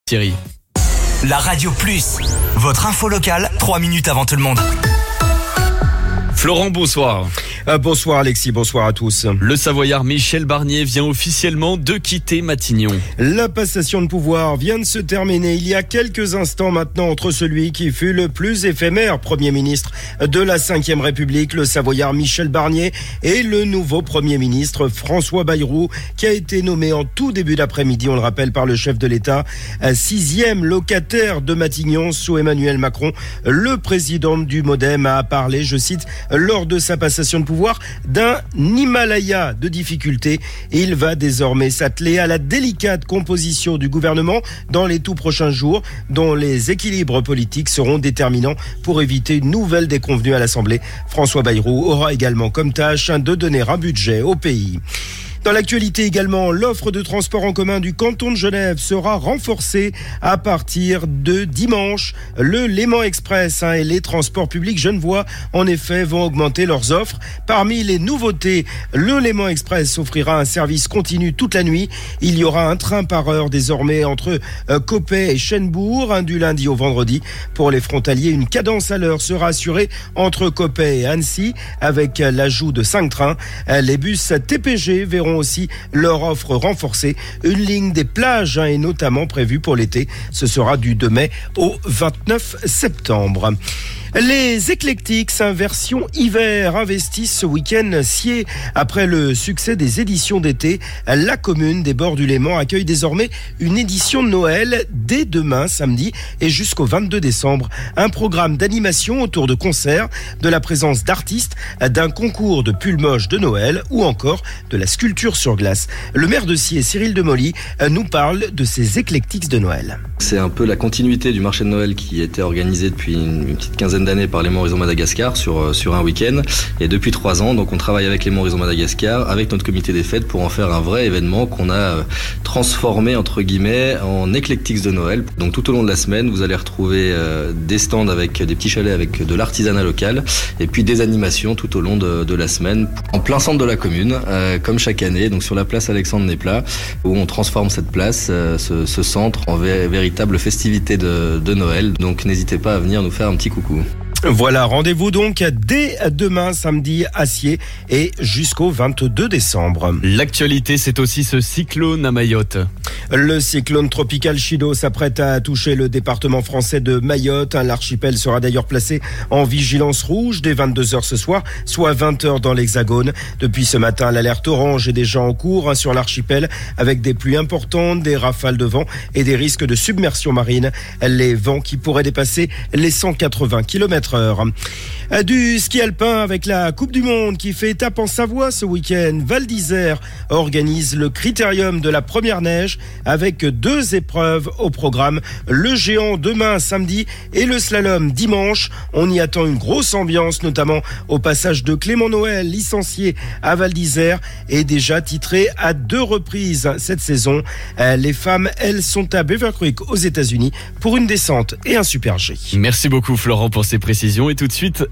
Thierry. La Radio Plus, votre info locale, 3 minutes avant tout le monde. Florent, bonsoir. Bonsoir Alexis, bonsoir à tous. Le Savoyard Michel Barnier vient officiellement de quitter Matignon. La passation de pouvoir vient de se terminer il y a quelques instants maintenant entre celui qui fut le plus éphémère Premier ministre de la Ve République, le Savoyard Michel Barnier, et le nouveau Premier ministre François Bayrou, qui a été nommé en tout début d'après-midi, on le rappelle, par le chef de l'État, 6e locataire de Matignon sous Emmanuel Macron. Le président du MoDem a parlé, je cite, lors de sa passation de pouvoir, d'un Himalaya de difficultés. Et il va désormais s'atteler à la délicate composition du gouvernement dans les tout prochains jours, dont les équilibres politiques seront déterminants pour éviter une nouvelle déconvenue à l'Assemblée. François Bayrou aura également comme tâche de donner un budget au pays. Dans l'actualité également, l'offre de transport en commun du canton de Genève sera renforcée à partir de dimanche. Le Léman Express et les transports publics genevois, en effet, vont augmenter leurs offres. Parmi les nouveautés, le Léman Express offrira un service continu toute la nuit. Il y aura un train par heure désormais entre Coppet et Chênebourg, du lundi au vendredi. Pour les frontaliers, une cadence à l'heure sera assurée entre Coppet et Annecy avec l'ajout de 5 trains. Les bus TPG verront aussi leur offre renforcée. Une ligne des plages est notamment prévue pour l'été. Ce sera du 2 mai au 29 septembre. Les Eclectics, version hiver, investissent ce week-end Scié. Après le succès des éditions d'été, la commune des bords du Léman accueille désormais une édition de Noël dès demain, samedi, et jusqu'au 22 décembre. Un programme d'animation autour de concerts, de la présence d'artistes, d'un concours de pulls moches de Noël ou encore de la sculpture sur glace. Le maire de Scié, Cyril Demolly, nous parle de ces Eclectics de Noël. C'est un peu la continuité du marché de Noël qui était organisé depuis une petite quinzaine d'années par les Monts-Horizons Madagascar sur un week-end. Et depuis 3 ans, donc on travaille avec les Monts-Horizons Madagascar, avec notre comité des fêtes pour en faire un vrai événement qu'on a transformé entre guillemets en Eclectics de Noël. Donc tout au long de la semaine, vous allez retrouver des stands avec des petits chalets avec de l'artisanat local et puis des animations tout au long de la semaine en plein centre de la commune, comme chaque année, donc sur la place Alexandre Nesplat, où on transforme cette place, ce centre en véritable festivité de Noël. Donc n'hésitez pas à venir nous faire un petit coucou. Voilà, rendez-vous donc dès demain samedi à Scié et jusqu'au 22 décembre. L'actualité, c'est aussi ce cyclone à Mayotte. Le cyclone tropical Chido s'apprête à toucher le département français de Mayotte. L'archipel sera d'ailleurs placé en vigilance rouge dès 22h ce soir, soit 20h dans l'Hexagone. Depuis ce matin, l'alerte orange est déjà en cours sur l'archipel avec des pluies importantes, des rafales de vent et des risques de submersion marine. Les vents qui pourraient dépasser les 180 km/h. Du ski alpin avec la Coupe du Monde qui fait étape en Savoie ce week-end. Val d'Isère organise le critérium de la première neige avec 2 épreuves au programme. Le géant demain samedi et le slalom dimanche. On y attend une grosse ambiance, notamment au passage de Clément Noël, licencié à Val d'Isère et déjà titré à 2 reprises cette saison. Les femmes, elles, sont à Beaver Creek aux États-Unis pour une descente et un super G. Merci beaucoup Florent pour ces précisions et tout de suite